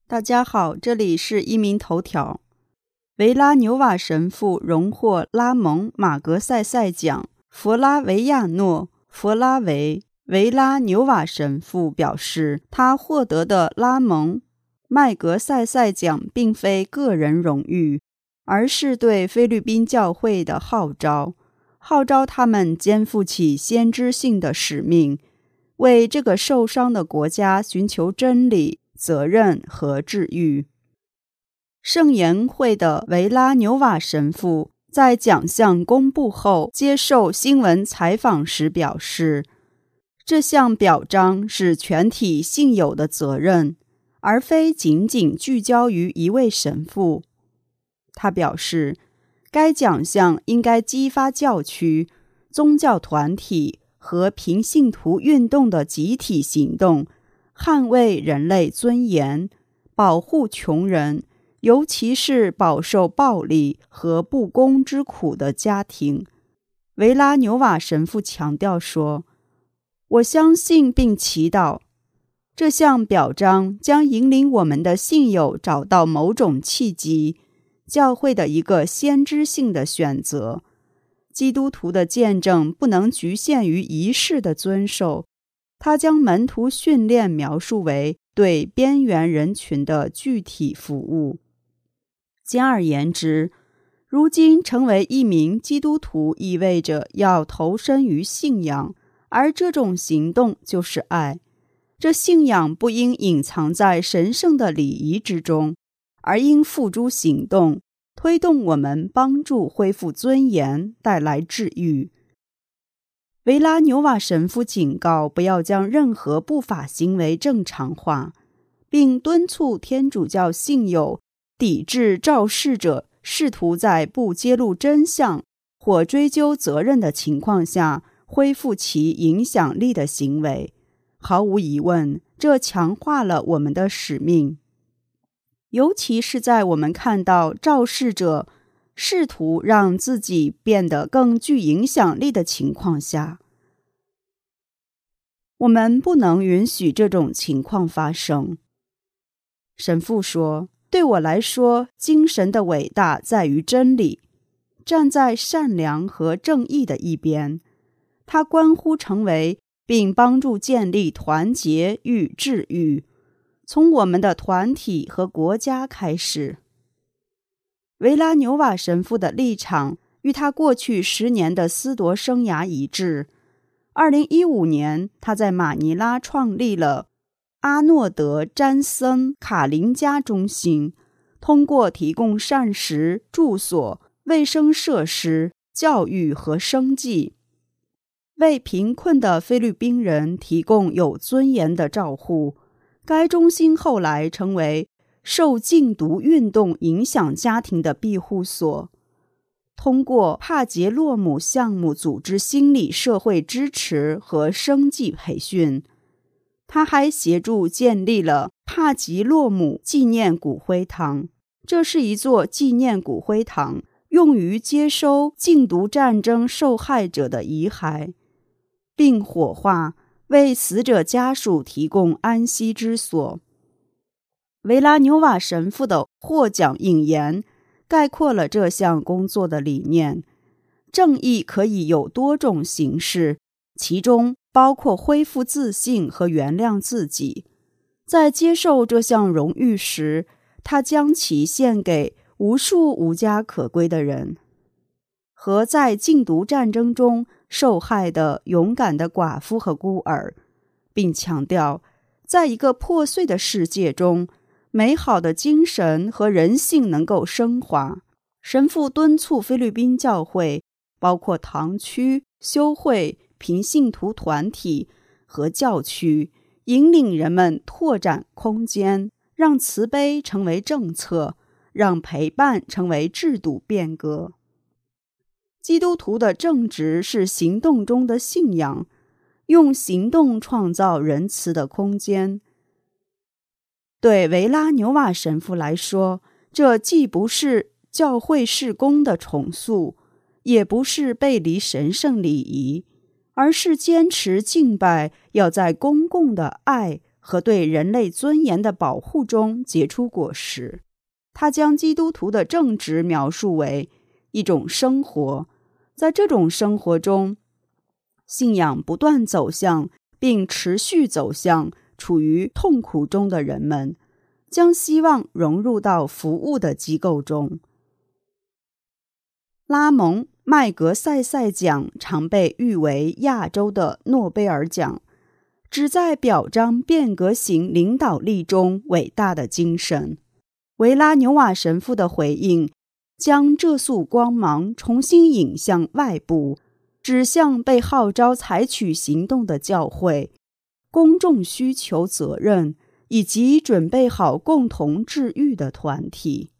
大家好，这里是移民头条。维拉纽瓦神父荣获拉蒙·马格塞塞奖，弗拉维亚诺·弗拉维拉纽瓦神父表示，他获得的拉蒙·麦格塞塞奖并非个人荣誉，而是对菲律宾教会的号召他们肩负起先知性的使命，为这个受伤的国家寻求真理、责任和治愈。圣言会的维拉纽瓦神父在奖项公布后接受新闻采访时表示，这项表彰是全体信友的责任，而非仅仅聚焦于一位神父。他表示，该奖项应该激发教区、宗教团体和平信徒运动的集体行动，捍卫人类尊严，保护穷人，尤其是饱受暴力和不公之苦的家庭。维拉纽瓦神父强调说，我相信并祈祷，这项表彰将引领我们的信友找到某种契机，教会的一个先知性的选择。基督徒的见证不能局限于仪式的遵守，他将门徒训练描述为对边缘人群的具体服务。简而言之，如今成为一名基督徒意味着要投身于信仰，而这种行动就是爱。这信仰不应隐藏在神圣的礼仪之中，而应付诸行动，推动我们帮助恢复尊严，带来治愈。维拉纽瓦神父警告不要将任何不法行为正常化，并敦促天主教信友抵制肇事者试图在不揭露真相或追究责任的情况下恢复其影响力的行为。毫无疑问，这强化了我们的使命，尤其是在我们看到肇事者试图让自己变得更具影响力的情况下。我们不能允许这种情况发生。神父说，对我来说，精神的伟大在于真理，站在善良和正义的一边。它关乎成为并帮助建立团结与治愈，从我们的团体和国家开始。维拉纽瓦神父的立场与他过去10年的司铎生涯一致。2015年，他在马尼拉创立了阿诺德詹森卡林加中心，通过提供膳食、住所、卫生设施、教育和生计，为贫困的菲律宾人提供有尊严的照护。该中心后来成为受禁毒运动影响家庭的庇护所，通过帕杰洛姆项目组织心理社会支持和生计培训。他还协助建立了帕吉洛姆纪念骨灰堂，这是一座纪念骨灰堂，用于接收禁毒战争受害者的遗骸，并火化，为死者家属提供安息之所。维拉纽瓦神父的获奖引言概括了这项工作的理念。正义可以有多种形式，其中包括恢复自信和原谅自己。在接受这项荣誉时，他将其献给无数无家可归的人，和在禁毒战争中受害的勇敢的寡妇和孤儿，并强调，在一个破碎的世界中，美好的精神和人性能够升华。神父敦促菲律宾教会，包括堂区、修会、平信徒团体和教区，引领人们拓展空间，让慈悲成为政策，让陪伴成为制度变革。基督徒的正直是行动中的信仰，用行动创造仁慈的空间。对维拉纽瓦神父来说，这既不是教会事工的重塑，也不是背离神圣礼仪，而是坚持敬拜要在公共的爱和对人类尊严的保护中结出果实。他将基督徒的正直描述为一种生活，在这种生活中，信仰不断走向并持续走向处于痛苦中的人们，将希望融入到服务的机构中。拉蒙·麦格塞塞奖常被誉为亚洲的诺贝尔奖，旨在表彰变革型领导力中伟大的精神。维拉纽瓦神父的回应将这束光芒重新引向外部，指向被号召采取行动的教会、公众需求责任以及准备好共同治愈的团体。